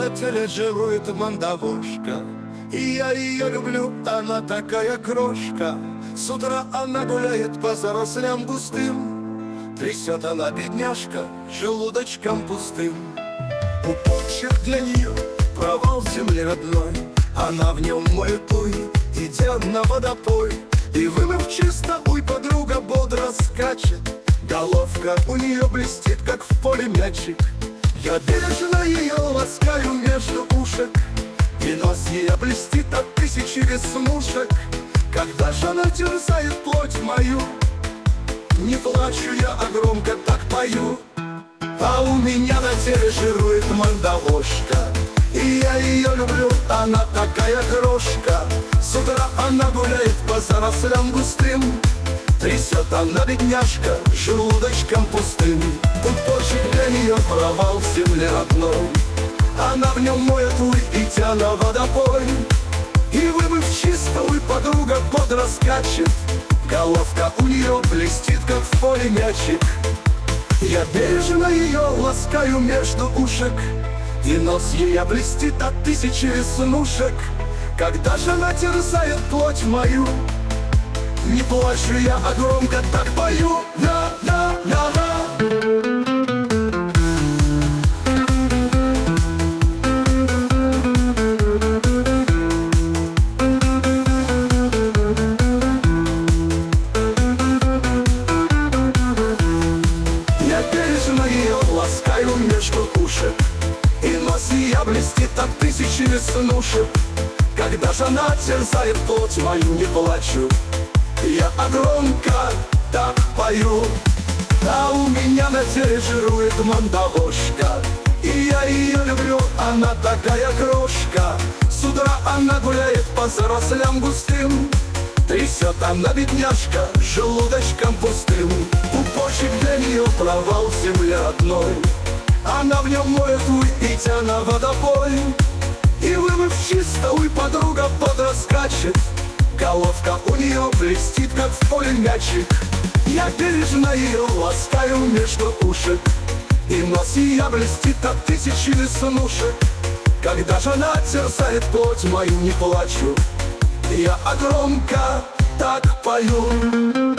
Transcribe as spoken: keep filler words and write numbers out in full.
на теле жирует мандавошка, и я ее люблю, она такая крошка. С утра она гуляет по зарослям густым, трясет она, бедняжка, желудочком пустым. Пупочек для нее провал земли родной, она в нем моет уй, идя на водопой. И вымыв чисто, уй, подруга бодро скачет, головка у нее блестит, как в поле мячик. Я бережно ее ласкаю между ушек, и нос ее блестит от тысячи веснушек. Когда же она терзает плоть мою, не плачу я, а громко так пою. А у меня на теле жирует мандавошка, и я ее люблю, она такая крошка. С утра она гуляет по зарослям густым, трясет она, бедняжка, желудочком пустым. Пупочек для нее провал в земле родной, она в нем моет уй, идя на водопой. И вымыв чисто, уй, подруга бодро скачет, головка у нее блестит, как в поле мячик. Я бережно ее ласкаю между ушек, и нос ее блестит от тысячи веснушек. Когда же она терзает плоть мою, не плачу я, а громко так пою. Да-да-да-да. Ласкаю между ушек, и нос ее блестит от тысячи веснушек. Когда же она терзает плоть мою, не плачу я, а громко так пою. А у меня на теле жирует мандавошка, и я ее люблю, она такая крошка. С утра она гуляет по зарослям густым, трясет она, бедняжка, желудочком пустым. Пупочек для нее провал в земле родной, она в нем моет уй, идя на водопой. И вымыв чисто, уй, подруга бодро скачет, головка у нее блестит, как в поле мячик. Я бережно ее ласкаю между ушек, и нос ее блестит от тысячи веснушек. Когда же она терзает плоть мою, не плачу я, а громко так пою.